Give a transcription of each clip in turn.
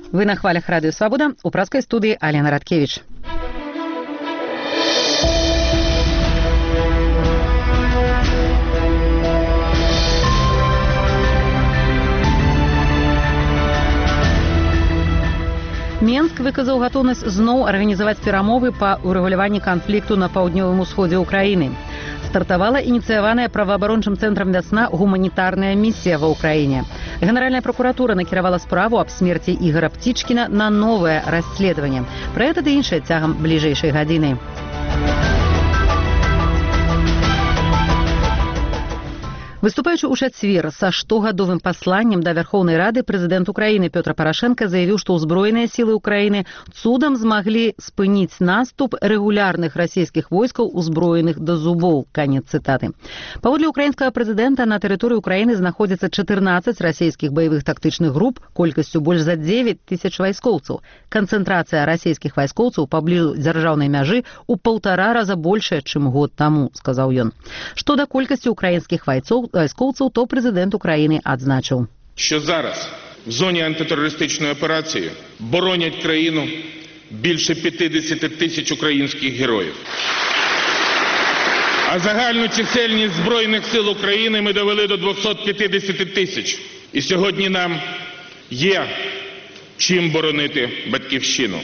Вы на хвалях Радио Свобода, у праской студии Алена Радкевич. Менск выказаў гатоўнасць зноў арганізаваць перамовы па ўрэгуляванні канфлікту на паўднёвым усходзе ўкраіны. Стартавала ініцыяваная праваабарончым цэнтрам «Вясна» гуманітарная місія ва ўкраіне. Генеральная прокуратура накіравала справу аб смерці Ігора Птічкіна на новае расследаванне. Пра гэта ды іншае цягам бліжэйшай гадзіны. Выступаючы ў чацвер са штогадовым пасланнем да Вярхоўнай Рады, прэзідэнт Украіны Пётр Парашенка заявіў, што ўзброеныя сілы Украіны цудам змаглі спыніць наступ рэгулярных расійскіх войскаў, узброеных да зубоў. Канец цытаты. Паводле украінскага прэзідэнта, на тэрыторыі Украіны знаходзіцца 14 расійскіх баявых тактычных груп колькасцю больш за 9 тысяч вайскоўцаў. Канцэнтрацыя расійскіх вайскоўцаў паблізу дзяржаўнай мяжы ў 1,5 раза большая, чым год таму, сказаў ён. Што да колькасці украінскіх вайскоўцаў, то прэзідэнт Украіны адзначыў, що зараз в зоні антитерористичної операції боронять країну більше 50 тисяч українських героїв. А загальну чисельність Збройних сил України ми довели до 250 тисяч. І сьогодні нам є чим боронити батьківщину.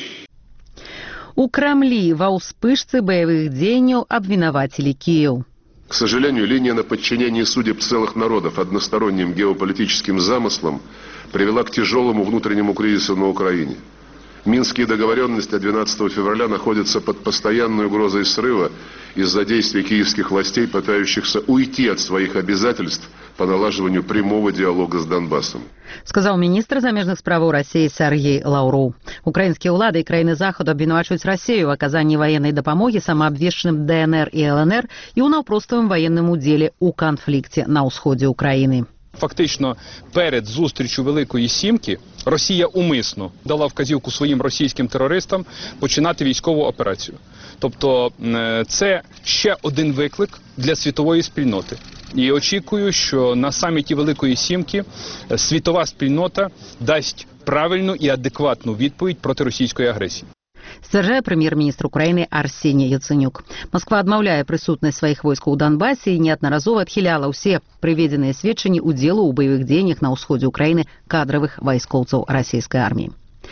У Крамлі ва ўспышцы баявых дзеянняў абвінавацілі Кіеў. К сожалению, линия на подчинение судеб целых народов односторонним геополитическим замыслам привела к тяжелому внутреннему кризису на Украине. Минские договоренности 12 февраля находятся под постоянной угрозой срыва из-за действий киевских властей, пытающихся уйти от своих обязательств по налаживанию прямого диалога с Донбассом. Сказаў міністр замежных справаў Расіі Сергей Лаўроў. Украінскія ўлады і краіны Захаду абвінавачваюць Расію ў аказанні ваеннай дапамогі самаабвешчаным ДНР і ЛНР і ў наўпроставым ваенным удзеле ў канфлікце на ўсходзе Украіны. Фактично, перед зустрічю Великої Сімки Росія умисно дала вказівку своїм російським терористам починати військову операцію. Тобто це ще один виклик для світової спільноти. І очікую, що на саміті Великої Сімки світова спільнота дасть правильну і адекватну відповідь проти російської агресії. Сцвярджае прэм'ер-міністр Украіны Арсеній Яценюк. Масква адмаўляе прысутнасць сваіх войскаў у Донбасе і неаднаразова адхіляла ўсе прыведзеныя сведчанні ўдзелу ў баявых дзеяннях на ўсходзе Украіны кадравых вайскоўцаў расійскай арміі.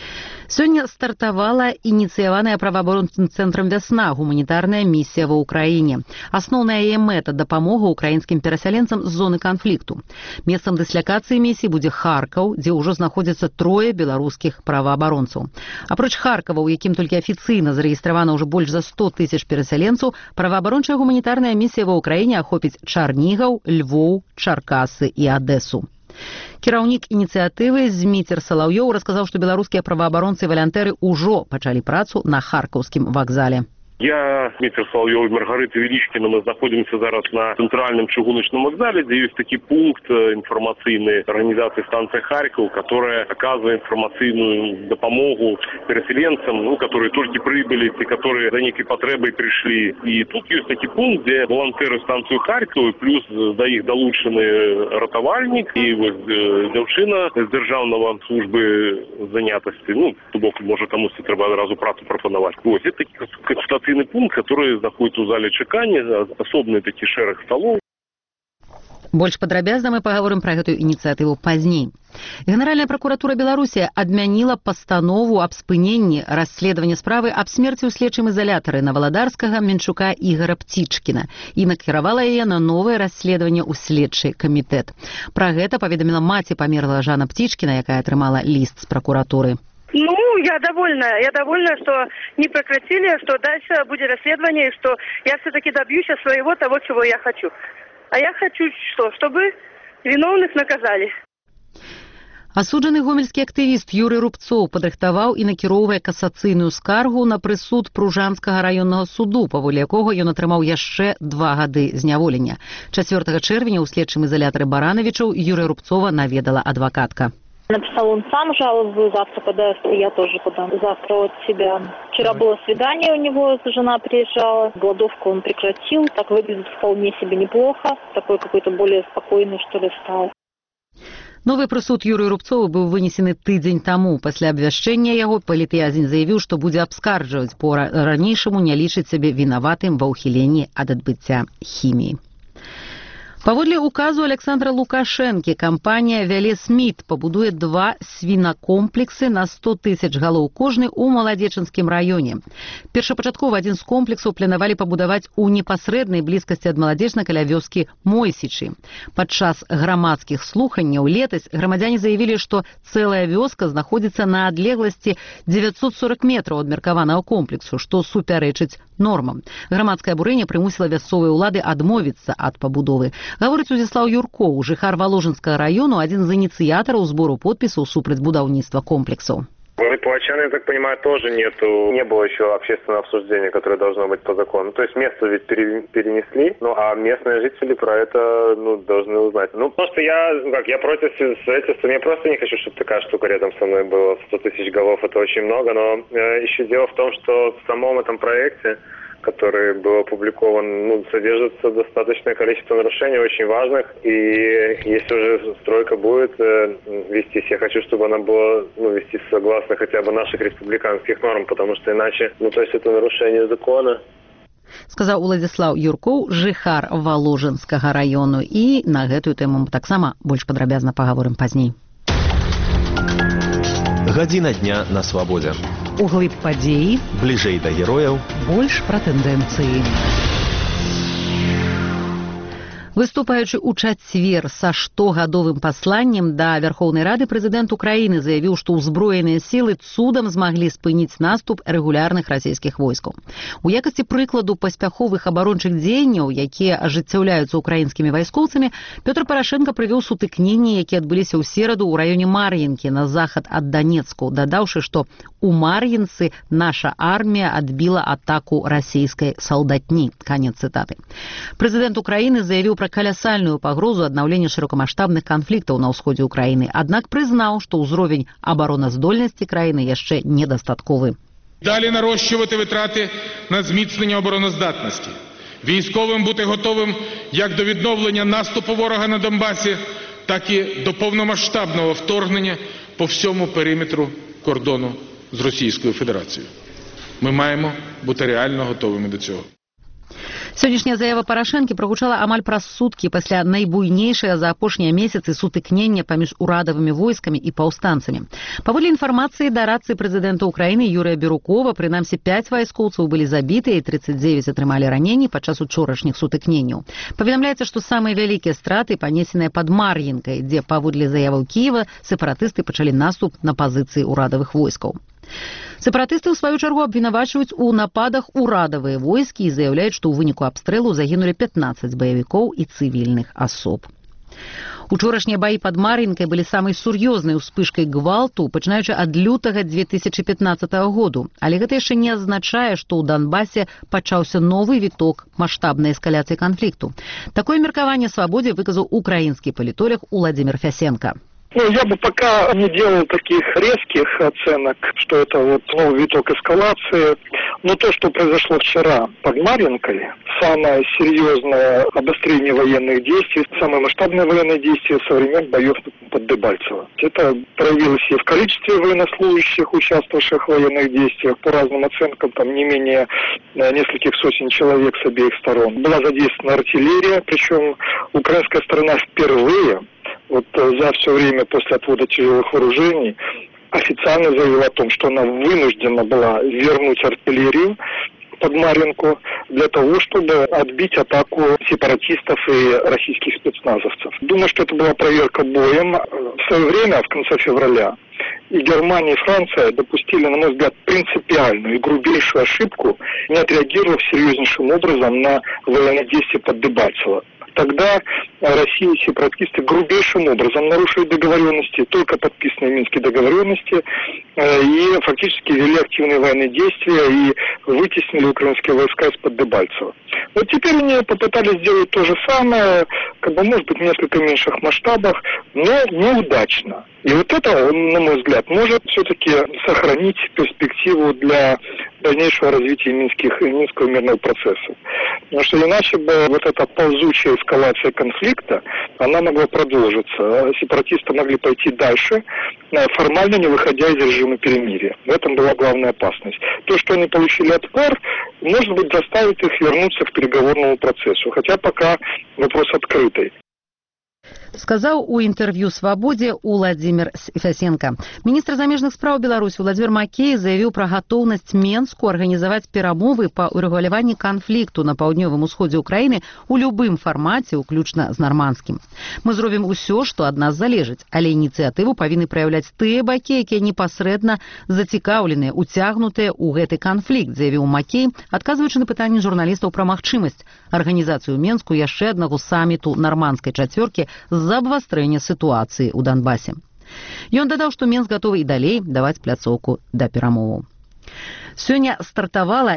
Сёння стартавала ініцыяваная праваабарончым цэнтрам «Вясна» гуманітарная місія ва ўкраіне. Асноўная яе мэта – дапамога ўкраінскім перасяленцам з зоны канфлікту. Месцам дыслякацыі місіі будзе Харкаў, дзе ўжо знаходзяцца 3 беларускіх праваабаронцаў. Апроч Харкава, у якім толькі афіцыйна зарэгістравана ўжо больш за 100 тысяч перасяленцаў, праваабарончая гуманітарная місія ва ўкраіне ахопіць Чарнігаў, Львоў, Чаркасы і Адэсу. Кіраўнік ініцыятывы Зміцер Салаўёў расказаў, што беларускія праваабаронцы і валянтэры ўжо пачалі працу на харкаўскім вакзале. Я, Дмитрий Соловьев, Маргарита Величкина, мы находимся зараз на центральном чыгуночном вокзале, где есть такой пункт информационной организации станции Харьков, которая оказывает информационную допомогу переселенцам, которые только прибыли, те, которые за некой потребой пришли. И тут есть такой пункт, где волонтеры станции Харьков, плюс до их долученный ратовальник и вот девчина з державного службы занятости, то бок, может, кому-то треба разу працу пропоновать. Вот, это такой консультативный пункт, который находится в зале чакання, асобны такі шэраг сталоў. Больш падрабязна мы паговорым пра гэтую ініцыятыву пазней. Генеральная прокуратура Беларусі адмяніла пастанову аб спыненні расследавання справы аб смерці ў следчым изолятары Наваладарскага Менчука Ігора Птічкіна і накіравала яе на новае расследаванне ў следчы камітэт. Пра гэта паведаміла маці памерлага Жана Птічкіна, якая атрымала ліст з прокуратуры. Я довольна, что не прекратили, что дальше будет расследование, и что я все-таки добьюсь своего того, чего я хочу. А я хочу что? Чтобы виновных наказали. Асуджаны гомельскі актывіст Юрый Рубцоў падрыхтаваў і накіроўвае касацыйную скаргу на прысуд Пружанскага раённага суду, паводле якога ён атрымаў яшчэ 2 гады зняволення. 4 чэрвеня ў следчым изолятары Барановичаў Юрия Рубцова наведала адвакатка. Написал он сам жалобу, завтра подаст, и я тоже подам. Завтра от себя. Вчера было свидание у него, жена приезжала, голодовку он прекратил, так выглядит вполне себе неплохо, такой какой-то более спокойный, что ли, стал. Новы прысуд Юрыю Рубцову быў вынесены тыдзень таму. Пасля абвяшчэння яго палітвязень заявіў, што будзе абскарджваць, бо ранейшаму не лічыць сябе вінаватым ва ўхіленні ад адбыцця хіміі. Паводле указу Александра Лукашэнкі кампанія «Велесмит» пабудуе 2 свінакомплексы на 100 тысяч галоў кожны ў Маладзечынскім раёне. Першапачаткова адзін з комплексаў планавалі пабудаваць у непасрэднай блізкасці ад Маладзечна каля вёскі Мойсічы. Падчас грамадскіх слуханняў летась грамадзяне заявілі, што цэлая вёска знаходзіцца на адлегласці 940 метраў ад меркаванага комплексу, што супярэчыць нормам. Грамадскае абурэнне прымусіла мясцовыя ўлады адмовіцца ад пабудовы. Гаворыць Узяслаў Юркоў, жыхар Воложенскага району, адзін з ініцыятараў збору подпісаў супраць будаўніцтва комплексаў. Плачан, я так понимаю, тоже не было еще общественного обсуждения, которое должно быть по закону. То есть место ведь перенесли, а местные жители про это должны узнать. Просто я против строительства, я просто не хочу, чтобы такая штука рядом со мной была. 100 тысяч голов — это очень много, но еще дело в том, что в самом этом проекте, который был опубликован, содержится достаточное количество нарушений, очень важных. И если уже стройка будет вестись, я хочу, чтобы она была вестись согласно хотя бы наших республиканских норм, потому что иначе, то есть это нарушение закона. Сказаў Уладзіслаў Юркоў, жыхар Воложенскага району. І на гэтую тэму мы таксама больш падрабязна пагаворым пазней. Гадзіна дня на свабодзе. Углыб падзеі, бліжэй да герояў, больш пра тэндэнцыі. Выступаючы ў чацвер са 100-гадовым пасланнем да Вярхоўнай Рады, прэзідэнт Украіны заявіў, што ўзброеныя сілы цудам змаглі спыніць наступ рэгулярных расійскіх войскаў. У якасці прыкладу паспяховых абарончых дзеянняў, якія ажыццяўляюцца украінскімі вайскоўцамі, Пётр Парашэнка прывёў сутыкненні, якія адбыліся ў сераду ў раёне Мар'інкі на захад ад Данецку, дадаўшы, што у Мар'інцы наша армія адбіла атаку расійскай салдатні. Канец цытаты. Прэзідэнт Украіны заявіў пра калясальную пагрозу аднаўлення шырокамаштабных канфліктаў на ўсходзе ўкраіны, аднак прызнаў, што ўзровень абароназдольнасці краіны яшчэ недастатковы. Далі нарощувати витрати на зміцнення обороноздатності. Військовим бути готовим як до відновлення наступу ворога на Донбасі, так і до повномасштабного вторгнення по всьому периметру кордону з Російською Федерацією. Ми маємо бути реально готовими до цього. Сённяшняя заява Парашэнкі прагучала амаль праз суткі пасля найбуйнейшага за апошнія месяцы сутыкнення паміж урадавымі войскамі і паўстанцамі. Паводле інфармацыі дарадцы прэзідэнта Украіны Юрыя Бірукова, прынамсі 5 вайскоўцаў былі забітыя і 39 атрымалі раненні падчас учорашніх сутыкненняў. Паведамляецца, што самыя вялікія страты панесеныя пад Мар'інкай, дзе, паводле заяваў Кіева, сепаратысты пачалі наступ на пазіцыі урадавых войскаў. Сепаратысты, у сваю чаргу, абвінавачваюць у нападах урадавыя войскі і заяўляюць, што ў выніку абстрэлу загінулі 15 баевікоў і цывільных асоб. Учорашнія баі пад Мар'інкай былі самай сур'ёзнай успышкай гвалту, пачынаючы ад лютага 2015 году. Але гэта яшчэ не азначае, што ў Донбасе пачаўся новы віток маштабнай эскаляцыі канфлікту. Такое меркаванне свабодзе выказаў украінскі палітолог Уладзімір Фясенка. Я бы пока не делал таких резких оценок, что это новый виток эскалации. Но то, что произошло вчера под Мар'инкой, самое серьезное обострение военных действий, самое масштабное военное действие со времен боев под Дебальцево. Это проявилось и в количестве военнослужащих, участвовавших в военных действиях, по разным оценкам, там не менее нескольких сотен человек с обеих сторон. Была задействована артиллерия, причем украинская сторона впервые за все время после отвода тяжелых вооружений официально заявила о том, что она вынуждена была вернуть артиллерию под Мар'инку для того, чтобы отбить атаку сепаратистов и российских спецназовцев. Думаю, что это была проверка боем. В свое время, в конце февраля, и Германия, и Франция допустили, на мой взгляд, принципиальную и грубейшую ошибку, не отреагировав серьезнейшим образом на военные действия под Дебальцево. Тогда Россия и сепаратисты грубейшим образом нарушили договоренности, только подписанные Минские договоренности, и фактически вели активные военные действия и вытеснили украинские войска из-под Дебальцева. Вот теперь они попытались сделать то же самое, может быть, в несколько меньших масштабах, но неудачно. И вот это, на мой взгляд, может все-таки сохранить перспективу для дальнейшего развития Минского мирного процесса. Потому что иначе бы вот эта ползучая эскалация конфликта, она могла продолжиться. Сепаратисты могли пойти дальше, формально не выходя из режима перемирия. В этом была главная опасность. То, что они получили отпор, может быть, заставит их вернуться к переговорному процессу. Хотя пока вопрос открытый. Сказаў у інтэрв'ю «Свабодзе» Уладзімір Фясенка. Міністр замежных спраў Беларусі Владзімір Макей заявіў пра гатоўнасць Менску арганізаваць перамовы па урэгуляванні канфлікту на паўднёвым усходзе ўкраіны ў любым фармаце, уключна з нармандскім. Мы зробім усё, што ад нас залежыць, але ініцыятыву павінны праяўляць тыя бакі, якія непасрэдна зацікаўленыя, уцягнутыя ў гэты канфлікт, заявіў Макей, адказваючы на пытанні журналістаў пра магчымасць арганізацыю ў Менску яшчэ аднаго саміту нармандскай чацвёркі з-за абвастрэння сітуацыі ў Донбасе. Ён дадаў, што Менск гатовы і далей даваць пляцоўку да перамоваў. Сёння стартавала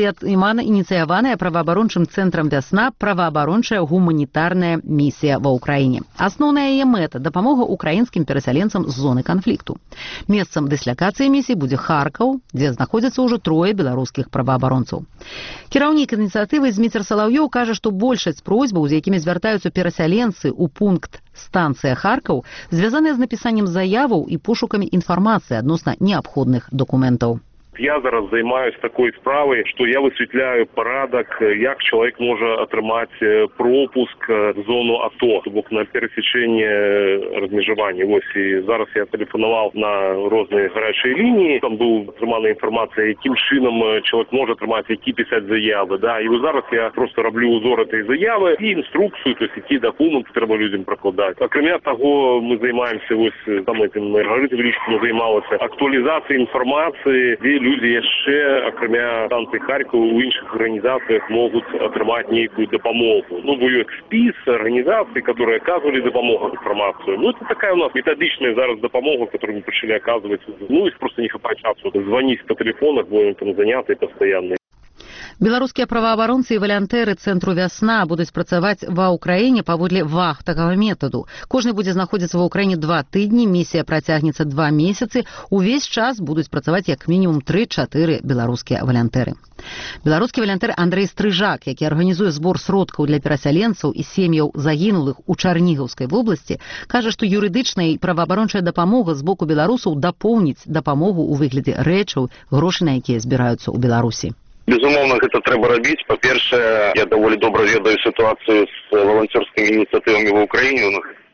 ініцыяваная праваабарончым цэнтрам «Вясна» праваабарончая гуманітарная місія ва ўкраіне. Асноўная яе мэта – дапамога украінскім перасяленцам з зоны канфлікту. Месцам дыслакацыі місіі будзе Харкаў, дзе знаходзяцца ўжо 3 беларускіх праваабаронцаў. Кіраўнік ініцыятывы Зміцер Салаўёў кажа, што большасць просьбаў, з якімі звяртаюцца перасяленцы ў пункт станцыя Харкаў, звязаныя з напісаннем заяваў і пошукамі інфармацыі адносна неабходных дакументаў. Я зараз займаюсь такой справай, што я высвятляю парадак, як чалавек можа атрымаць пропуск в зону АТО, то бок на перасечэнне размежавання. Вось і зараз я тэлефанаваў на розныя гарячыя лініі, там быў атрымана інфармацыя, якім чынам чалавек можа атрымаць, які пісаць заявы, да. І зараз я просто раблю узор этой заявы і інструкцыю, то есть які дакументы трэба людзям пракладаць. Акрамя таго, мы займаемся вось там этим Маргарита Велічкіна займалася актуалізацыяй інфармацыі, дзе люди яшчэ, акрамя станцыі Харькова, у іншых арганізацыях могуць атрымаць нейкую дапамогу. Ну, бо ёсць спіс арганізацый, которые оказывали дапамогу, информацию. Ну, это такая у нас методичная зараз дапамога, которую мы пришли оказывать. Ну, и просто не хапать часу звонить по телефонах, бо там занятые постоянно. Беларускія праваабаронцы і валянтэры цэнтру «Вясна» будуць працаваць ва ўкраіне паводле вахтавага метаду. Кожны будзе знаходзіцца ва ўкраіне 2 тыдні, місія працягнецца 2 месяцы. Увесь час будуць працаваць як мінімум 3-4 беларускія валянтэры. Беларускі валянтэр Андрэй Стрыжак, які арганізуе збор сродкаў для перасяленцаў і сем'яў загінулых у Чарнігаўскай вобласці, кажа, што юрыдычная і праваабарончая дапамога з боку беларусаў дапоўніць дапамогу ў выглядзе рэчаў, грошы на якія збіраюцца ў Беларусі. Безумоўна, гэта трэба рабіць. Па-першае, я даволі добра ведаю сітуацыю з валанцёрскімі ініцыятывамі ва ўкраіне.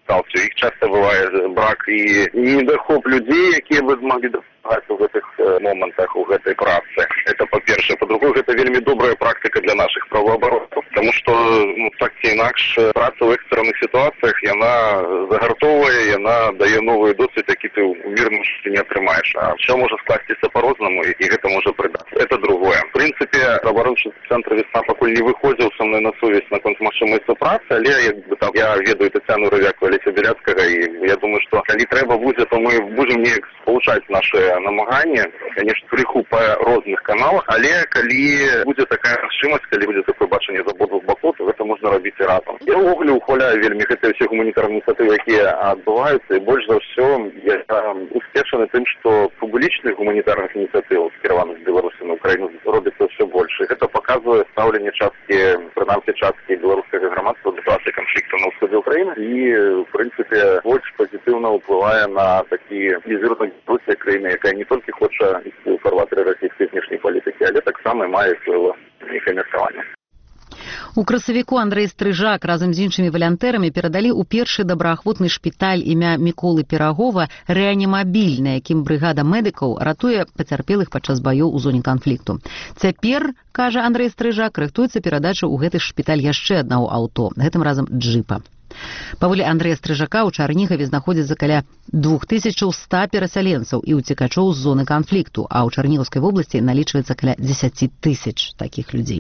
Іх часта бывае брак і недахоп людзей, якія бы змаглі дапамагаць у гэтых момантах, у гэтай працы. Это па-першае. Па-другое, гэта вельмі добрая практыка для нашых праваабаронцаў, таму што так ці інакш праца ў экстранных сітуацыях, яна загартоўвае, яна дае новы досвед, які ты ў мірным жыцці не атрымаеш. А ўсё можа скласціся па-рознаму, і гэта можа прыдацца. Это другое. В прынцыпе, праваабарончы цэнтр «Вясна» пакуль не выходзіў са мной на сувязь наконт магчымасці працы, але я ведаю Тацяну Рывяку, Алеся Беляцкага, і я думаю, што калі трэба будзе, то мы будзем неяк спалучаць нашы намаганні, конечно, крыху па розных каналах, але калі будзе такая магчымасць, калі будзе такое бачанне з абодвух бакоў, то гэта можна рабіць і разам. Я ўвогуле ухваляю вельмі гэтыя ўсе гуманітарныя ініцыятывы, якія адбываюцца, і больш за ўсё я успешаны тым, што публічных гуманітарных ініцыятыў, скіраваных з Беларусі на Украіну, робіцца ўсё больш. І гэта паказвае стаўленне часткі, прынамсі часткі беларускага грамадства да сітуацыі канфлікту на ўсходзе ўкраіны, і в прынцыпе больш пазітыўна ўплывае на такі візірунак Беларусі краіны, якая не толькі хоча ісці ў фарватары расійскай знешняй палітыкі, але таксама мае сваё меркаванне. У красавіку Андрэй Стрыжак разам з іншымі валянтэрамі перадалі ў першы добраахвотны шпіталь імя Міколы Пірагова рэанімабіль, на якім брыгада медыкаў ратуе пацярпелых падчас баёў у зоне канфлікту. Цяпер, кажа Андрэй Стрыжак, рыхтуецца перадача ў гэты шпіталь яшчэ аднаго аўто, гэтым разам джыпа. Паводле Андрэя Стрыжака ў Чарнігаве знаходзіцца каля 2100 перасяленцаў і ўцекачоў з зоны канфлікту, а ў Чарнігаўскай вобласці налічваецца каля 10 000 такіх людзей.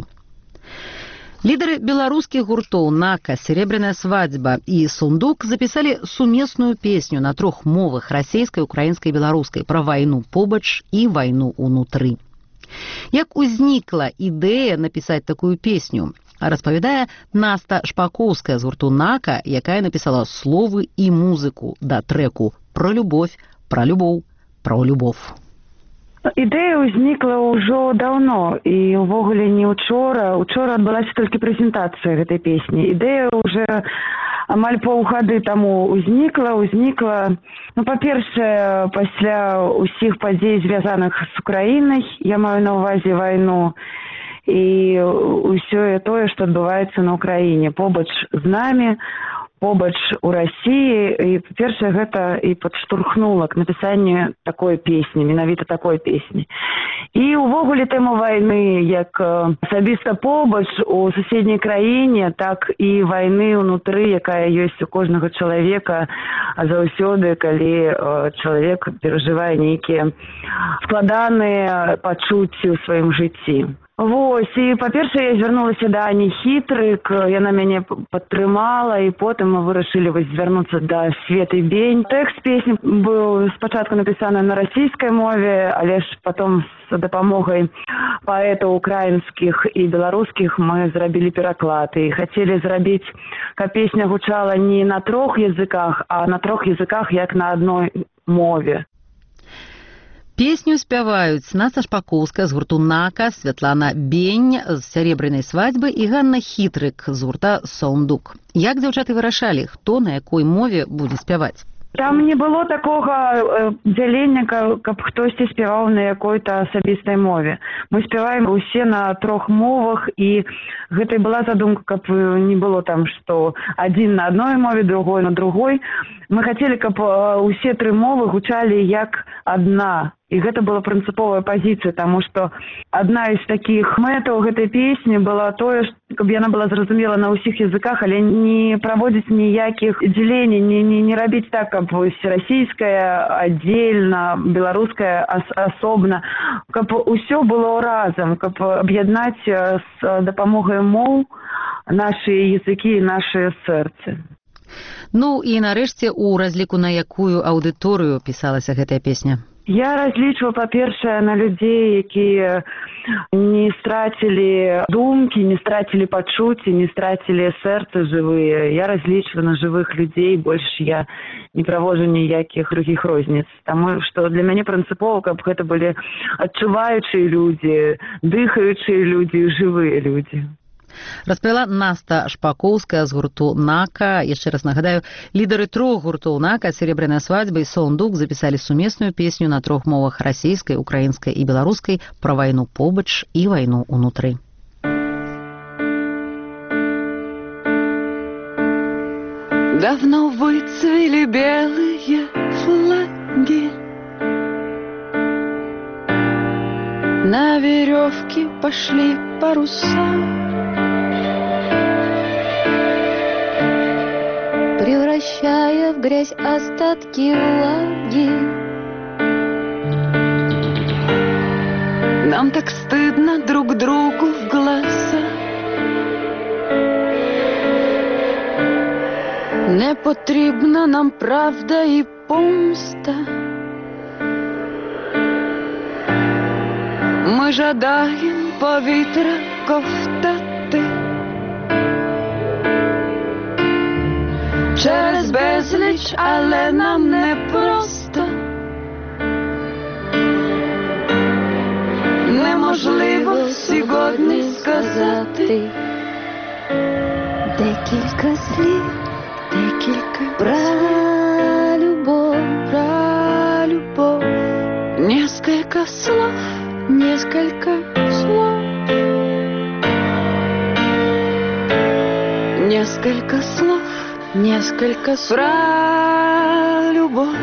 Лідары беларускіх гуртоў «Нака», «Серебряная свадьба» і «Сундук» запісалі сумесную песню на 3 мовах – расейскай, украінскай і беларускай пра вайну побач і вайну ўнутры. Як узнікла ідэя напісаць такую песню, распавядае Наста Шпакоўская з гурту «Нака», якая напісала словы і музыку да трэку про любовь, про любоў, про любовь. Ідэя ўзнікла ўжо даўно і ўвогуле не учора. Учора адбылася толькі прэзентацыя гэтай песні. Ідэя ўжо амаль паўгады таму ўзнікла. Ну, па-першае, пасля ўсіх падзей, звязаных з Украінай, я маю на ўвазе вайну і ўсё тое, што адбываецца на Украіне, побач з намі, побач у Расіі, і першае гэта і падштурхнула к напісанню такой песні, менавіта такой песні. І ўвогуле тэма вайны, як асабіста побач у суседняй краіне, так і вайны ўнутры, якая ёсць у кожнага чалавека заўсёды, калі чалавек перажывае нейкія складаныя пачуцці ў сваім жыцці. Вось, і па-першае, я звярнулася да Ані Хітрык, яна мяне падтрымала, і потым мы вырашылі звярнуцца да Светы Бень. Тэкст песні быў спачатку напісаны на расійскай мове, але ж потом з дапамогай паэтаў украінскіх і беларускіх мы зрабілі пераклад і хацелі зрабіць, каб песня гучала не на 3 языках, а на 3 языках, як на адной мове. Песню спяваюць Наста Шпакоўская з гурту «Нака», Святлана Бень з «Сярэбранай свадьбы» і Ганна Хітрык з гурта «Сондук». Як дзяўчаты вырашалі, хто на якой мове будзе спяваць? Там не было такога дзялення, каб хтосьці спяваў на якой-то асабістай мове. Мы спяваем усе на 3 мовах, і гэта і была задумка, каб не было там, што адзін на адной мове, другой на другой. Мы хацелі, каб усе 3 мовы гучалі як адна. І гэта была прынцыповая пазіцыя, таму што адна з такіх мэтаў гэтай песні была тое, каб яна была зразумела на ўсіх языках, але не праводзіць ніякіх дзелений, не рабіць так, каб расійская аддзельна, беларуская асобна, каб усё было разам, каб аб'яднаць з дапамогай моў нашы языкі і нашы сэрцы. Ну і нарэшце, у разліку на якую аўдыторыю пісалася гэтая песня? Я разлічваю, па-першае, на людзей, якія не страцілі думкі, не страцілі пачуцці, не страцілі сэрцы жывыя. Я разлічваю на жывых людзей, больш я не праводжу ніякіх другіх розніц. Таму што для мяне прынцыпова, каб гэта былі адчуваючыя людзі, дыхаючыя людзі, жывыя людзі. Распавяла Наста Шпакоўская з гурту «Нака». Яшчэ раз нагадаю, лідары 3 гуртоў «Нака», «Серебряная свадьба» і «Сондук» запісалі сумесную песню на 3 мовах – расійскай, украінскай і беларускай пра вайну побач і вайну ўнутры. Давно выцвели белые флаги, на веревке пошли паруса, превращая в грязь остатки влаги. Нам так стыдно друг другу в глаза. Не потрібна нам правда і помста. Ми жадаємо повітря ковтати. Через безліч, але нам не просто. Неможливо сьогодні сказати декілька слів, про любовь, несколько слов, несколько слов, несколько слов, несколько слов, про любовь,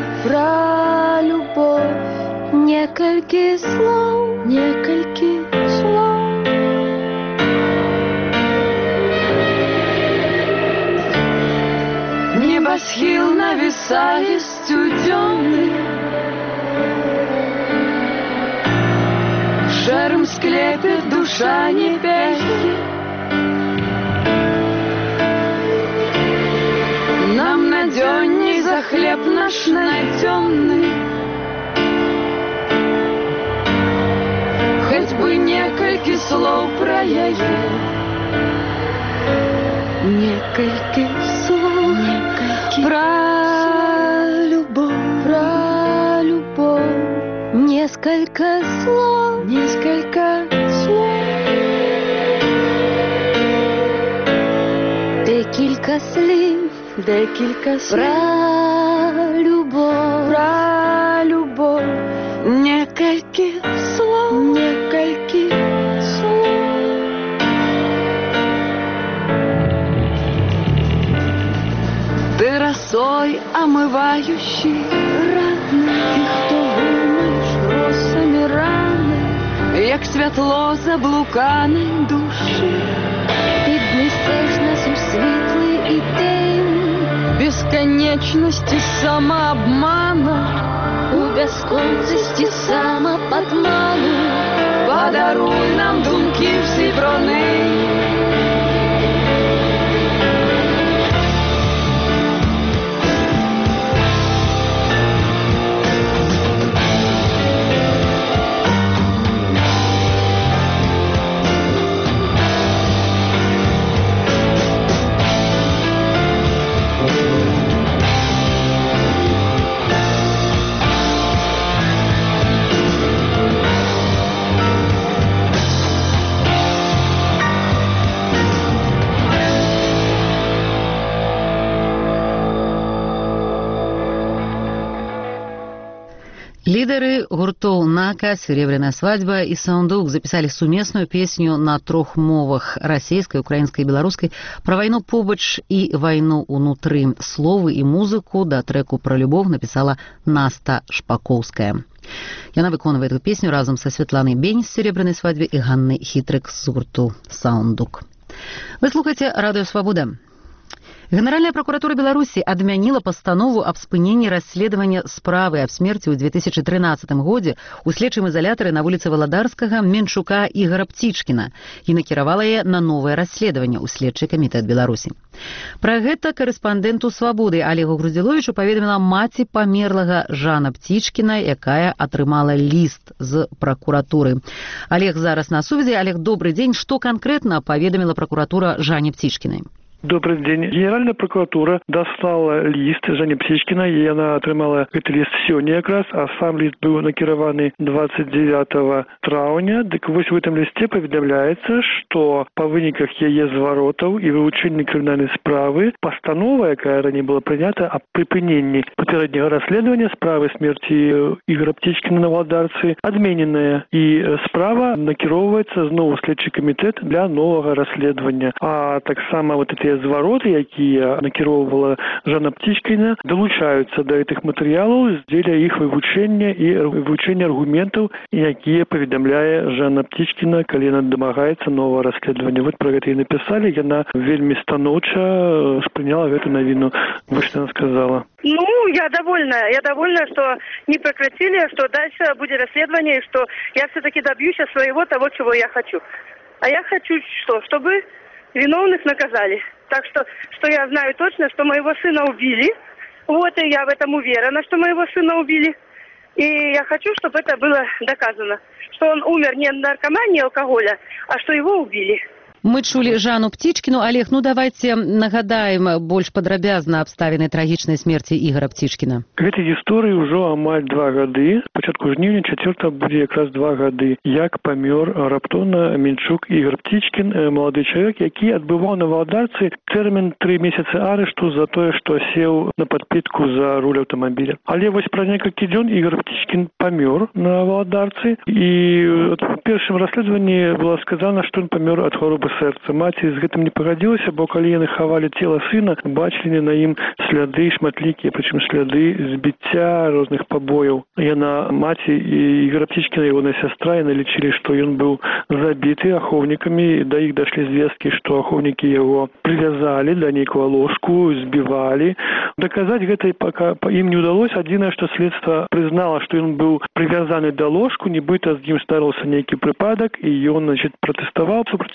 несколько слов, несколько слов. Небосхил нависая студённый, в шэрым склепе душа не пяхи. Нам надённей за хлеб наш найдённый, хоть бы некалькі слов про яе, некалькі слов про любовь, несколько слов, декілька слів, про любов, некалькі слов, Ты росой, омывающий раны, і хто вимиш росами рани, як світло заблуканої душі, піднесеш нас у світлий і день безконечності самообмана, у безконцесті самоподману, подаруй нам думки всі про неї. Лидеры гуртоў «Нака», «Серебряная свадьба» и «Саундук» записали сумесную песню на 3 мовах – российской, украинской и белорусской про войну побач и войну унутры. Словы и музыку да треку про любовь написала Наста Шпаковская. Яна выконывает эту песню разом со Светланой Бень с «Серебряной свадьбы» и Ганной Хитрик с гурту «Саундук». Вы слухаете «Радио Свобода». Генеральная прокуратура Беларуси адмяніла пастанову аб спыненні расследавання справы аб смерці ў 2013 годзе у следчым изолятары на вуліцы Валадарскага Менчука Ігора Птічкіна і накіравала яе на новае расследаванне ў следчы камітэт Беларусі. Пра гэта корэспандэнту «Свабоды» Олегу Груздзіловічу паведаміла маці памерлага Жана Птічкіна, якая атрымала ліст з пракуратуры. Олег зараз на сувязі. Олег, добрый день. Што канкрэтна паведаміла пракуратура Жане Птічкінай? Добрый день. Генеральная прокуратура дослала лист Жане Птічкіна, и она атрымала гэты лист сёння якраз, а сам лист был накіраваны 29 траўня. Дык вось в этом листе поведомляется, что по выніках яе зваротаў и вывучэння крымінальнай справы постанова, якая ранее была прынята о припынении папярэдняга расследования справы смерти Игора Птічкіна на Валадарцы, адмененная, и справа накіроўваецца зноў следчы комитет для нового расследования. А так само вот эти звароты, якія накіроўвала Жана Птічкіна, далучаюцца да гэтых матэрыялаў дзеля іх вывучэння і вывучэння аргументаў, якія паведамляе Жана Птічкіна, калі яна дамагаецца новага расследавання. Вот про гэта і напісалі. Яна вельмі станоўча спрыняла гэту навіну. Вось што яна сказала. Ну, я довольна, что не прекратили, что дальше будет расследование, и что я все-таки добьюсь своего того, чего я хочу. А я хочу что? Чтобы виновных наказали. Так что я знаю точно, что моего сына убили. Вот, и я в этом уверена, что моего сына убили. И я хочу, чтобы это было доказано. Что он умер не от наркомании, алкоголя, а что его убили. Мы чулі Жану Птічкіну. Олег, ну давайте нагадаем больш падрабязна абставіны трагічнай смерці Ігора Птічкіна. Гэтай гісторыі ўжо амаль 2 гады. Пачатку жніўня 4 будзе якраз 2 гады, як памёр раптоўна Менчук Ігор Птічкін, малады чалавек, які адбываў на Валадарцы тэрмін 3 месяцы арышту за тое, што сеў на падпітку за руль аўтамабіля. Але вось праз некалькі дзён Ігор Птічкін памёр на Валадарцы, і в першым расследаванні было сказана, што ён памёр ад хваробы сэрца. Маці з гэтым не пагадзілася, бо калі яны хавалі цела сына, бачылі на ім сляды шматлікія, прычым сляды збіцця розных пабояў. Яна, маці і Ігора Птічкіна, ягоная сястра, яны лічылі, што ён быў забіты ахоўнікамі. Да іх дашлі звесткі, што ахоўнікі яго прывязалі да нейкага ложку, збівалі. Даказаць гэта ім не ўдалося. Адзінае, што следства прызнала, што ён быў прывязаны да ложку, нібыта з ім здарыўся нейкі прыпадак, і ён, пратэставаў супраціў нешта.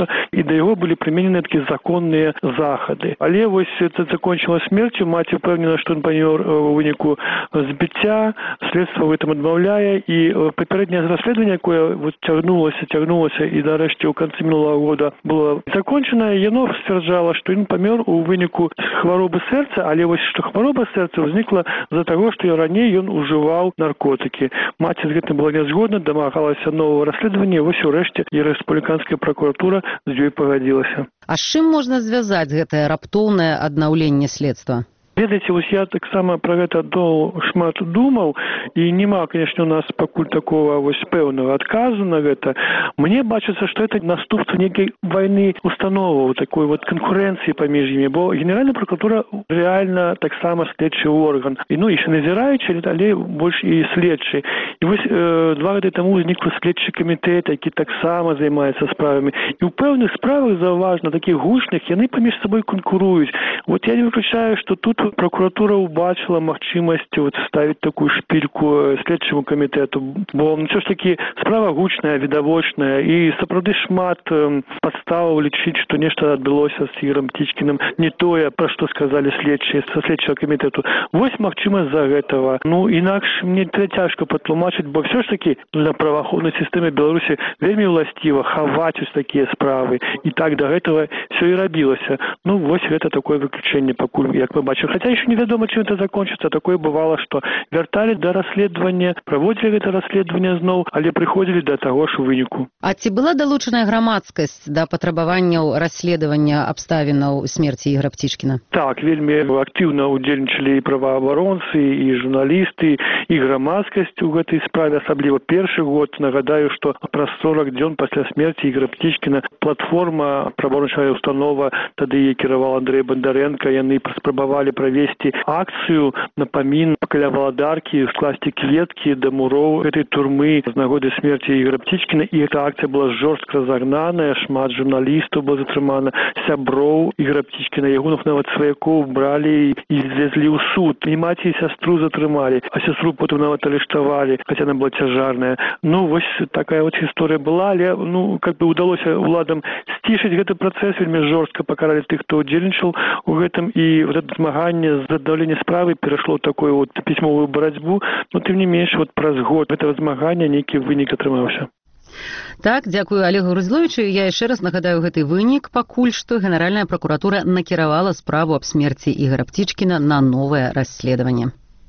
абсурда, і да яго былі прыменены такія законныя захады. Але вось это закончилось смерцю, маці ўпэўнена, што ён памёр у выніку збіцця, следства в этом адмаўляе, і папярэдняе расследаванне, якое вот цягнулася і нарэшце ў канцы мінулага года было закончанае, яно сцвярджала, што ён памёр у выніку хваробы сэрца, але вось што хвароба сэрца ўзнікла з-за таго, што раней ён ужываў наркотыкі. Маці з гэтым была нязгодна, дамагалася нового расследавання, і вось урэшце і рэспубліканская пракуратура з ёй пагадзілася. А з чым можна звязаць гэтае раптоўнае аднаўленне следства? Ведаеце, вось я таксама пра гэта шмат думаў, і няма, конечно, у нас пакуль такого вось пэўнага адказу на гэта. Мне бачыцца, што это наступства нейкай вайны установаў, такой вот канкурэнцыі паміж імі, бо Генеральная прокуратура рэальна таксама следчы орган. І ще назіраючы, але больш і следчы. І вось 2 гады таму ўзнікла следчы камітэт, які таксама займаецца справамі. І ў пэўных справах, заўважна, такіх гучных, яны паміж сабой канкуруюць. Вот я не выключаю, што тут прокуратура убачила магчымасць вот ставіць такую шпильку следчаму камітэту, бо ўсё ж таки справа гучная, відавочная, і сапраўды шмат падставаў лічыць, што нешта адбылося з Ігорем Птічкіным, не тое, пра што сказалі следчыя са следчага камітэту. Вось магчыма з-за гэтага. Ну, інакш мне цяжка патлумачыць, бо ўсё ж таки для праваахоўнай сістэмы Беларусі вельмі ўласціва хаваць ось такія справы. І так да гэтага все і рабілася. Ну, вось гэта такое выключэнне, пакуль, як мы бачым. Хотя еще невядома, чым это закончится. Такое бывало, что вярталі да расследавання, праводзілі гэта расследаванне зноў, але прыходзілі да таго ж выніку. А ці была далучаная грамадскасць да патрабаванняў расследавання абставінаў смерці Ігора Птічкіна? Так, вельмі актыўна удзельнічалі і праваабаронцы, і журналісты, і грамадскасць у гэтай справе, асабліва першы год. Нагадаю, што праз 40 дзён пасля смерці Ігора Птічкіна платформа, праваабарончая установа, тады яе кіраваў Андрэй Бандарэнка, яны спрабавалі правесці акцыю на памін каля Валадаркі, скласці кветкі да муроў гэтай турмы з нагоды смерці Ігора Птічкіна, і эта акцыя была жорстка разагнаная, шмат журналістаў было затрымана, сяброў Ігора Птічкіна, ягоных нават сваякоў бралі і звезлі ў суд. І маці і сястру затрымалі, а сястру потым нават арыштавалі, хаця она была цяжарная. Ну, вось такая вот гісторыя была, але, ну, как бы удалося уладам сцішыць гэты працэс, вельмі жорстка пакаралі тых, хто удзельнічаў у гэтым, і вот это змаганне за аддаўленне справы перашло ў такую вот пісьмовую барацьбу, но тым не менш вот праз год гэтага змагання нейкі вынік атрымаўся. Так, дзякую Олегу Грузловічу. Я яшчэ раз нагадаю гэты вынік. Пакуль што Генеральная прокуратура накіравала справу аб смерці Ігора Птічкіна на новае расследаванне.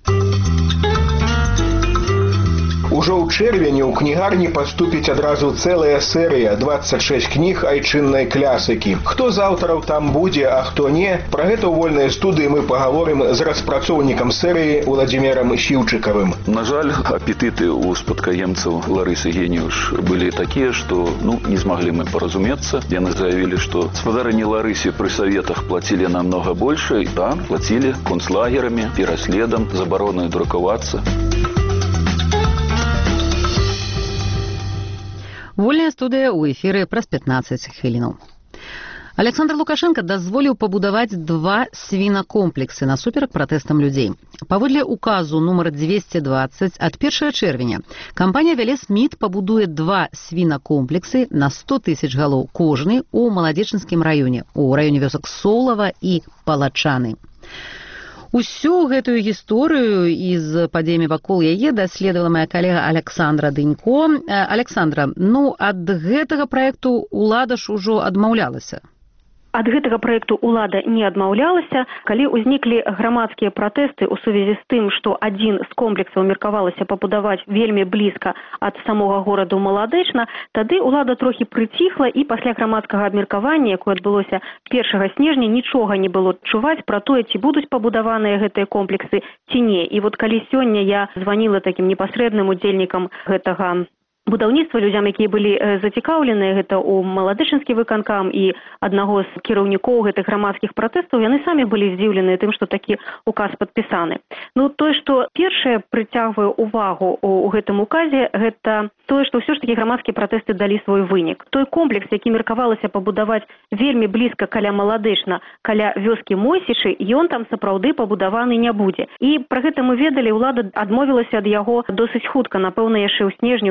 Ужо ў чэрвені ў кнігарні паступіць адразу цэлая серыя 26 кніг айчыннай клясыкі. Хто з аўтараў там будзе, а хто не, пра гэта ў вольнай студыі мы пагаворым з распрацоўнікам серыі Владзімірам Сіўчыкавым. На жаль, апетыты ў спадкаемцаў Ларысы Геніюш былі такія, што не змаглі мы паразумецца. Яны заявілі, што спадарыні Ларысе пры саветах плацілі намнога больш, і да, плацілі концлагерамі, пераследам, забаронай друкавацца. Вольная студыя ў эфіры праз 15 хвілінаў. Александр Лукашенко дазволіў пабудаваць 2 свінакомплексы насуперак пратэстам людзей. Паводле указу нумар 220 ад 1 чэрвеня кампанія Велес-Мід пабудуе 2 свінакомплексы на 100 000 галоў кожны ў Маладзечынскім раёне, у раёне вёсак Солава і Палачаны. Усю гэтую гісторыю і з падзеямі вакол яе даследавала моя калега Александра Дынько. Александра, ад гэтага праекту ўлада ж ужо адмаўлялася. Ад гэтага праекту ўлада не адмаўлялася. Калі ўзніклі грамадскія пратэсты ў сувязі з тым, што адзін з комплексаў меркавалася пабудаваць вельмі блізка ад самога гораду Маладэчна, тады ўлада трохі прыціхла, і пасля грамадскага абмеркавання, якое адбылося 1 снежня, нічога не было чуваць пра тое, ці будуць пабудаваныя гэтыя комплексы, ці не. І вот калі сёння я званіла такім непасрэдным удзельнікам гэтага будаўніцтва, людзям, якія былі зацікаўленыя, гэта ў Маладэчынскі выканкам і аднаго з кіраўнікоў гэтых грамадскіх пратэстаў, яны самі былі здзіўленыя тым, што такі указ падпісаны. Тое, што першае прыцягвае ўвагу ў гэтым указе, гэта тое, што ўсё ж такі грамадскія пратэсты далі свой вынік. Той комплекс, які меркавалася пабудаваць вельмі блізка каля Маладэчна, каля вёскі Мойсічы, ён там сапраўды пабудаваны не будзе. І пра гэта мы ведалі, ўлада адмовілася ад яго досыць хутка, напэўна, яшчэ ў снежні, ў студзені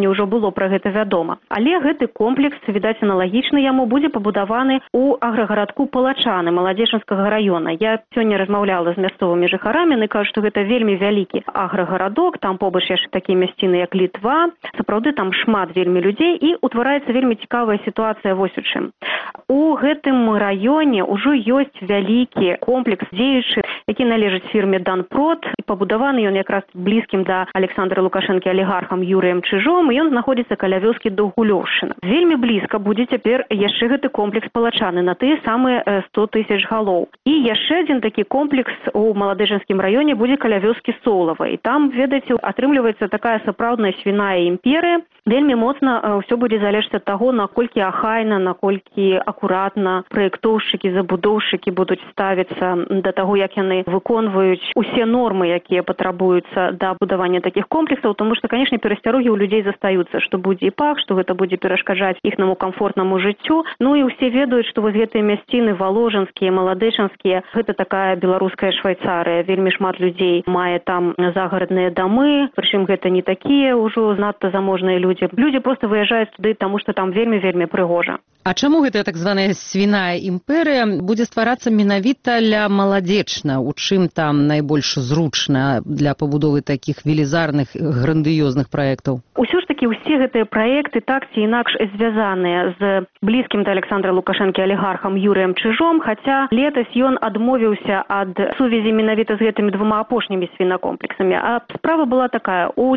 сёння ўжо было пра гэта вядома. Але гэты комплекс, відаць, аналагічны яму, будзе пабудаваны ў аграгарадку Палачаны Маладзечанскага раёна. Я сёння размаўляла з мясцовымі жыхарамі, яны кажуць, што гэта вельмі вялікі аграгарадок, там побач яшчэ такія мясціны, як Літва. Сапраўды там шмат вельмі людзей і ўтвараецца вельмі цікавая сітуацыя вось у чым. У гэтым раёне ўжо ёсць вялікі комплекс дзеючы, які належыць фірме «Данпрод». І пабудаваны ён якраз блізкім да Александра Лукашэнкі алігархам Юрыем Чыжом, і ён знаходзіцца каля вёскі Даўгулёўшчына. Вельмі блізка будзе цяпер яшчэ гэты комплекс Палачаны на тыя самыя 100 тысяч галоў. І яшчэ адзін такі комплекс у Маладэчанскім раёне будзе каля вёскі Солава. І там, ведаеце, атрымліваецца такая сапраўдная свіная імперыя. Вельмі моцна ўсё будзе залежаць ад таго, наколькі ахайна, наколькі акуратна праектоўшчыкі, забудоўшчыкі будуць ставіцца да таго, як яны выконваюць усе нормы, якія патрабуюцца да будавання такіх комплексаў, тому што, канешне, перасцярогі ў людзей застаюцца, што будзе і пах, што гэта будзе перашкаджаць іхнаму камфортнаму жыццю. Ну і ўсе ведаюць, што вось гэтыя мясціны валожанскія, маладэчанскія, гэта такая беларуская Швайцарыя. Вельмі шмат людзей мае там загарадныя дамы, прычым гэта не такія ўжо надта заможныя людзі. Людзі проста выязджаюць туды, таму што там вельмі прыгожа. А чаму гэта так званая свіная імперыя будзе стварацца менавіта ля Маладзечна? У чым там найбольш зручна для пабудовы такіх велізарных, грандыёзных праектаў? Усё ж такі ўсе гэтыя праекты так ці інакш звязаныя з блізкім да Александра Лукашэнкі алігархам Юрыем Чыжом, хаця летась ён адмовіўся ад сувязі менавіта з гэтымі двума апошнімі свінакомплексамі. А справа была такая. У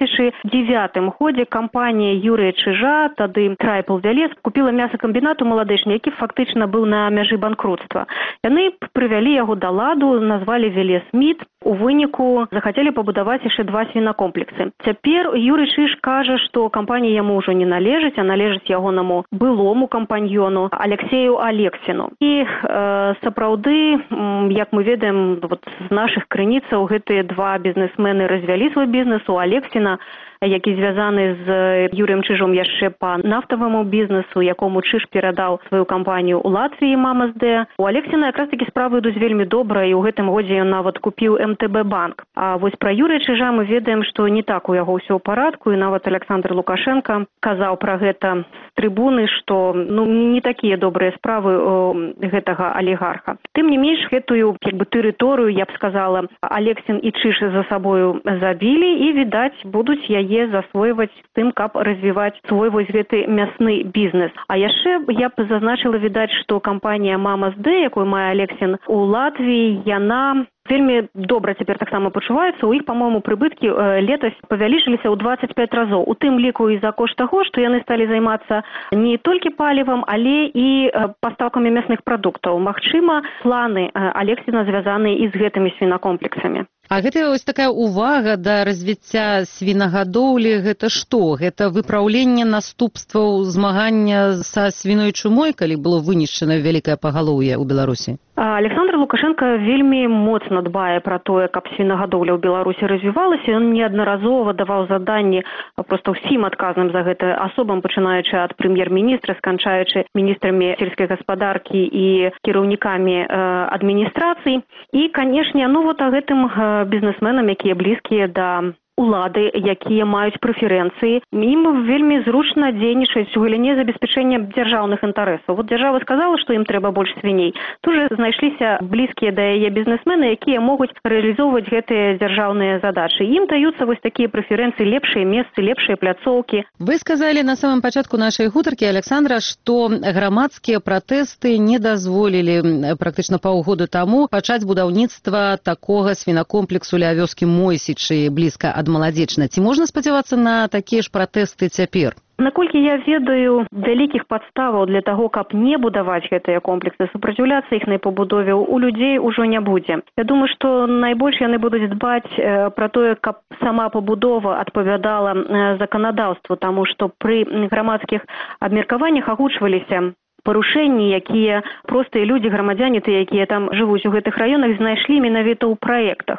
2009 годзе кампанія Юрыя Чыжа, тады Трайпл Вялес, купіла мясакамбінат у Маладэчне, які фактычна быў на мяжы банкрутства. Яны прывялі яго да ладу, назвалі Велес-Мід. У выніку захацелі пабудаваць яшчэ 2 свінакомплексы. Цяпер Юрый Чыж кажа, што кампанія яму ўжо не належыць, а належыць ягонаму былому кампаньёну Алексею Алексіну. І сапраўды, як мы ведаем, з нашых крыніцаў гэтыя 2 бізнесмены развялі свой бізнес. У Алексіна, які звязаны з Юрыем Чыжом яшчэ па нафтаваму бізнесу, якому Чыж перадаў сваю кампанію ў Латвіі МАМСД. У Алексіна якраз такі справы ідуць вельмі добра, і ў гэтым годзе ён нават купіў МТБ банк. А вось пра Юрыя Чыжа мы ведаем, што не так у яго ўсё ў парадку, і нават Александр Лукашенко казаў пра гэта з трыбуны, што не такія добрыя справы гэтага алігарха. Тым не менш, гэтую тэрыторыю, я б сказала, Алексін і Чыж за сабою забілі, і, відаць, будуць яе засвойваць тым, каб развіваць свой вось гэты мясны бізнес. А яшчэ я б зазначыла, відаць, што кампанія МАМСД, якую мае Алексін у Латвіі, яна вельмі добра цяпер таксама пачуваецца. У іх, па-мойму, прыбыткі летась павялічыліся ў 25 разоў. У тым ліку і за кошт таго, што яны сталі займацца не толькі палівам, але і пастаўкамі мясных прадуктаў. Магчыма, планы Алексіна звязаны і з гэтымі свінакомплексамі. А гэта вось такая увага да развіцця свінагадоўлі, гэта што? Гэта выпраўленне наступстваў змагання са свіной чумой, калі было вынішчана вялікае пагалоўе ў Беларусі? Александр Лукашенко вельмі моцна дбае пра тое, каб свінагадоўля ў Беларусі развівалася. Ён неаднаразова даваў заданні проста ўсім адказным за гэта асобам, пачынаючы ад прэм'ер-міністра, сканчаючы міністрамі сельскай гаспадаркі і кіраўнікамі адміністрацый. І, канешне, гэтым бізнесменам, якія блізкія да улады, якія маюць прэферэнцыі, ім вельмі зручна дзейнічаць у галіне забеспячэння дзяржаўных інтарэсаў. Вот дзяржава сказала, што ім трэба больш свіней. Тут жа знайшліся блізкія да яе бізнесмены, якія могуць рэалізоўваць гэтыя дзяржаўныя задачы. Ім даюцца вось такія прэферэнцыі, лепшыя месцы, лепшыя пляцоўкі. Вы сказалі на самым пачатку нашай гутаркі, Александра, што грамадскія пратэсты не дазволілі практычна паўгода таму пачаць будаўніцтва такога свінакомплексу ля вёскі Мойсічы блізка ад Маладзечна. Ці можна спадзявацца на такія ж пратэсты цяпер? Наколькі я ведаю, вялікіх падставаў для таго, каб не будаваць гэтыя комплексы, супраціўляцца іхнай пабудове у людзей ужо не будзе. Я думаю, што найбольш яны будуць дбаць пра тое, каб сама пабудова адпавядала заканадаўству, таму што пры грамадскіх абмеркаваннях агучваліся парушэнні, якія простыя людзі, грамадзяне, якія там жывуць у гэтых раёнах, знайшлі менавіта ў праектах.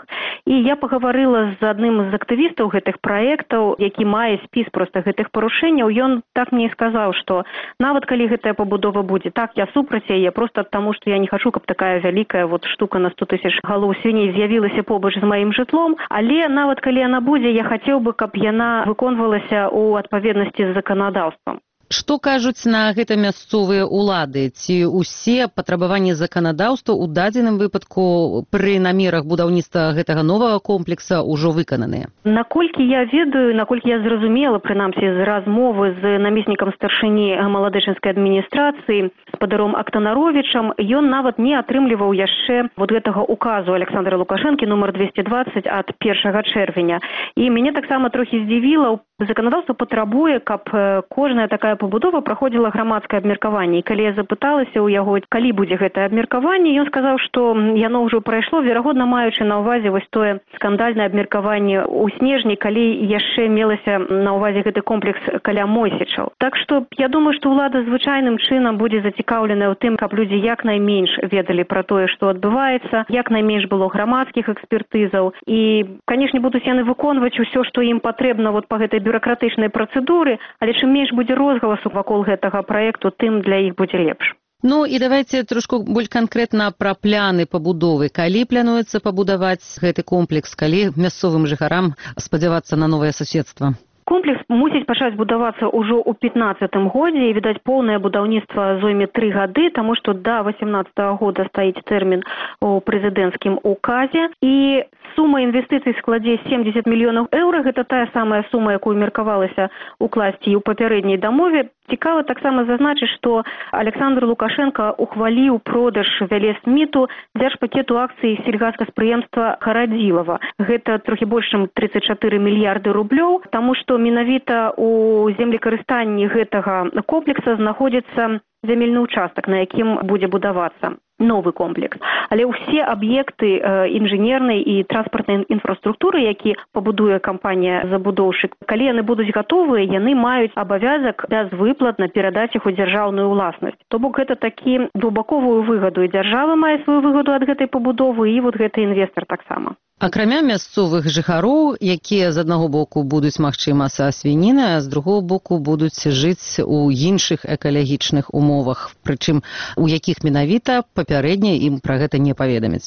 І я пагаварыла з адным з актывістаў гэтых праектаў, які мае спіс проста гэтых парушэнняў. Ён так мне і сказаў, што нават калі гэтая пабудова будзе, так, я супраць яе, проста таму, што я не хачу, каб такая вялікая штука на 100 000 галоў свіней з'явілася побач з маім жытлом, але нават калі яна будзе, я хацеў бы, каб яна выконвалася ў адпаведнасці з заканадаўствам. Што кажуць на гэта мясцовыя ўлады? Ці ўсе патрабаванні заканадаўства ў дадзеным выпадку пры намерах будаўніцтва гэтага новага комплекса ўжо выкананыя? Наколькі я ведаю, наколькі я зразумела, прынамсі з размовы з намеснікам старшыні маладэчынскай адміністрацыі, спадаром Актанаровічам, ён нават не атрымліваў яшчэ гэтага указу Александра Лукашэнкі нумар 220 ад 1 чэрвеня. І мяне таксама трохі здзівіла, заканадаўства патрабуе, каб кожная такая пабудова праходзіла грамадскае абмеркаванне. І калі я запыталася ў яго, калі будзе гэтае абмеркаванне, ён сказаў, што яно ўжо прайшло, верагодна маючы на ўвазе тое скандальнае абмеркаванне ў снежні, калі яшчэ мелася на ўвазе гэты комплекс каля Мойсічаў. Так што я думаю, што ўлада звычайным чынам будзе зацікаўленая ў тым, каб людзі як найменш ведалі пра тое, што адбываецца, як найменш было грамадскіх экспертызаў. І, канешне, будуць яны выконваць усё, што ім патрэбна па гэтай бюракратычнай працэдуры, але чым менш будзе розгаласу вакол гэтага праекту, тым для іх будзе лепш. Ну і давайте трошку больш канкрэтна пра пляны пабудовы. Калі плануецца пабудаваць гэты комплекс, калі мясцовым жыхарам спадзявацца на новае суседства? Комплекс мусіць пачаць будавацца ўжо ў 2015 годзе, і, відаць, поўнае будаўніцтва зойме 3 гады, таму што да 2018 года стаіць тэрмін у прэзідэнцкім указе, і сума інвестыцый складзе 70 мільёнаў еўра. Гэта тая самая сума, якую меркавалася укласці і ў папярэдняй дамове. Цікава таксама зазначыць, што Александр Лукашенко ухваліў продаж Велесміту дзяржпакету акцый сельгазгаспрыемства Харадзілава. Гэта трохі больш, чым 34 мільярды рублёў, таму што менавіта у землекарыстанні гэтага комплекса знаходзіцца зямельны ўчастак, на якім будзе будавацца новы комплекс. Але ўсе аб'екты інжынернай і транспартнай інфраструктуры, які пабудуе кампанія-забудоўшчык, калі яны будуць гатовыя, яны маюць абавязак бязвыплатна перадаць іх у дзяржаўную ўласнасць. То бок гэта такі двухбаковую выгаду. І дзяржава мае сваю выгаду ад гэтай пабудовы, і гэты інвестар таксама. Акрамя мясцовых жыхароў, якія з аднаго боку будуць, магчыма, са свініны, а з другого боку будуць жыць у іншых экалагічных умовах, прычым у якіх менавіта папярэдне ім пра гэта не паведамяць.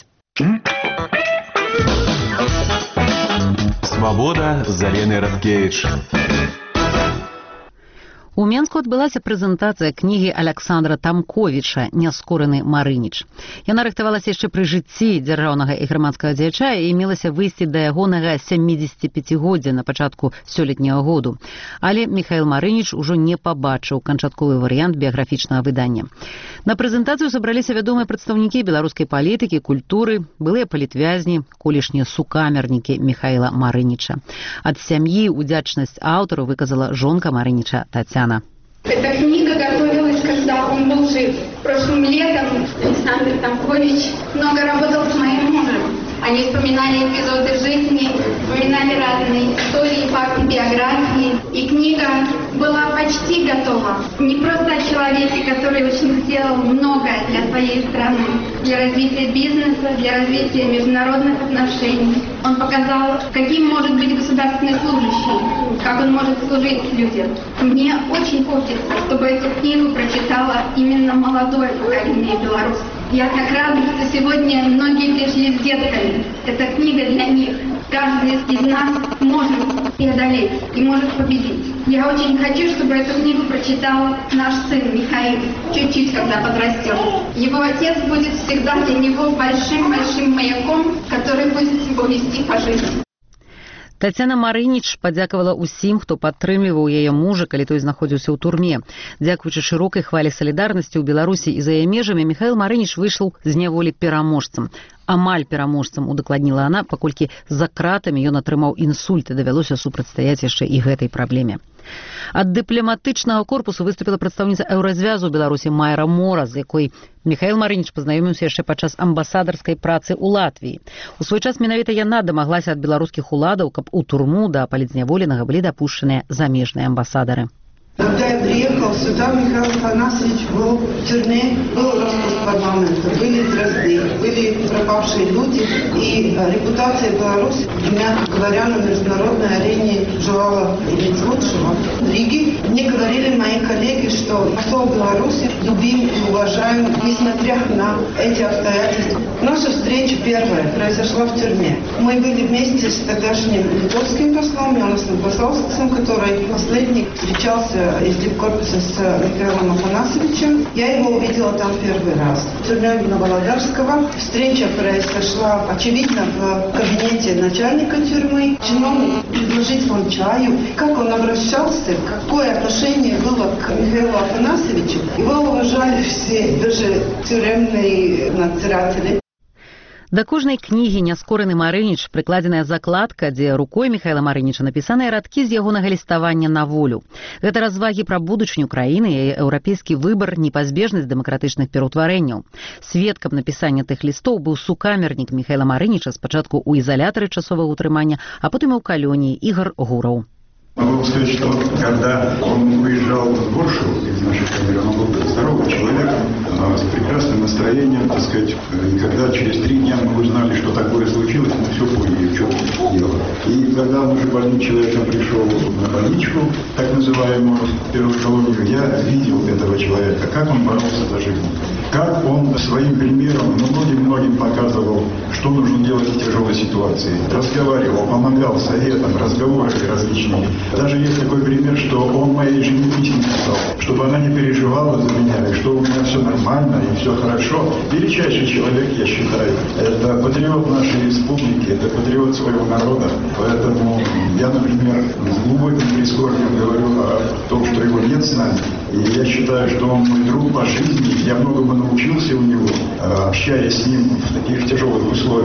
Свабода з Аленай Радкевіч. У Менску адбылася прэзентацыя кнігі Александра Тамковіча «Няскораны Марыніч». Яна рыхтавалася яшчэ пры жыцці дзяржаўнага і грамадскага дзеяча і мелася выйсці да ягонага 75-годдзя на пачатку сёлетняга году. Але Міхаіл Марыніч ужо не пабачыў канчатковы варыянт біяграфічнага выдання. На прэзентацыю сабраліся вядомыя прадстаўнікі беларускай палітыкі, культуры, былыя палітвязні, колішнія сукамернікі Міхаіла Марыніча. Ад сям'і удзячнасць аўтару выказала жонка Марыніча Тацяна. Эта книга готовилась, когда он был жив. Прошлым летом Александр Тамкович много работал с моим мужем. Они вспоминали эпизоды жизни, вспоминали разные истории, факты, биографии. И книга была почти готова. Не просто о человеке, который очень сделал многое для своей страны, для развития бизнеса, для развития международных отношений. Он показал, каким может быть государственный служащий, как он может служить людям. Мне очень хочется, чтобы эту книгу прочитала именно молодое поколение белорусов. Я так рада, что сегодня многие пришли с детками. Эта книга для них. Каждый из нас может преодолеть и может победить. Я очень хочу, чтобы эту книгу прочитал наш сын Михаил, чуть-чуть, когда подрастет. Его отец будет всегда для него большим-большим маяком, который будет его вести по жизни. Тацяна Марыніч падзякавала ўсім, хто падтрымліваў яе мужа, калі той знаходзіўся ў турме. Дзякуючы шырокай хвалі салідарнасці ў Беларусі і за яе межамі, Міхаіл Марыніч выйшаў з няволі пераможцам. Амаль пераможцам, удакладніла яна, паколькі за кратамі ён атрымаў інсульт і давялося супрацьстаяць яшчэ і гэтай праблеме. Ад дыпламатычнага корпусу выступіла прадстаўніца Еўразвязу Беларусі Майра Мора, з якой Міхаіл Марыніч пазнаёміўся яшчэ падчас амбасадарскай працы ў Латвіі. У свой час менавіта яна дамаглася ад беларускіх уладаў, каб у турму да палітзняволенага былі дапушчаныя замежныя амбасадары. Когда я приехал сюда Михаил Афанасьевич был в тюрьме, был распуск парламента, были дрозды, были пропавшие люди, и репутация Беларуси, мягко говоря, на международной арене желала иметь лучшего. В Риге мне говорили мои коллеги, что посол Беларуси любим и уважаем, несмотря на эти обстоятельства. Наша встреча первая произошла в тюрьме. Мы были вместе с тогдашним литовским послом, Йонасом Басовским, который последний встречался из дипкорпуса с Михаилом Афанасьевичем. Я его увидела там первый раз. В тюрьме Нововородарского. Встреча произошла, очевидно, в кабинете начальника тюрьмы. Чиновник предложить вам чаю. Как он обращался, какое отношение было к Михаилу Афанасьевичу. Его уважали все, даже тюремные надзиратели. Да кожнай кнігі няскораны Марыніч прыкладзеная закладка, дзе рукой Михайла Марыніча напісаныя радкі з ягонага ліставання на волю. Гэта развагі пра будучыню краіны і еўрапейскі выбар, непазбежнасць дэмакратычных пераўтварэнняў. Сведкам напісання тых лістоў быў сукамернік Михайла Марыніча, спачатку ў изолятары часовага утрымання, а потым і ў калоніі Ігор Гураў. Могу сказать, что когда он уезжал в Буршу из нашей камеры, он был здоровый человек, с прекрасным настроением, так сказать. И когда через 3 дня мы узнали, что такое случилось, мы все поняли, в чем дело. И когда он уже больным человеком пришел на больничку, так называемую первую колонию, я видел этого человека, как он боролся за жизнь. Как он своим примером многим показывал, что нужно делать в тяжелой ситуации. Разговаривал, помогал советам, разговорами различными. Даже есть такой пример, что он моей жене письма писал, чтобы она не переживала за меня, и что у меня все нормально, и все хорошо. Величайший человек, я считаю, это патриот нашей республики, это патриот своего народа. Поэтому я, например, с глубоким прискорбием говорю о том, что его нет с нами. И я считаю, что он мой друг по жизни. Я многому научился у него, общаясь с ним в таких тяжелых условиях.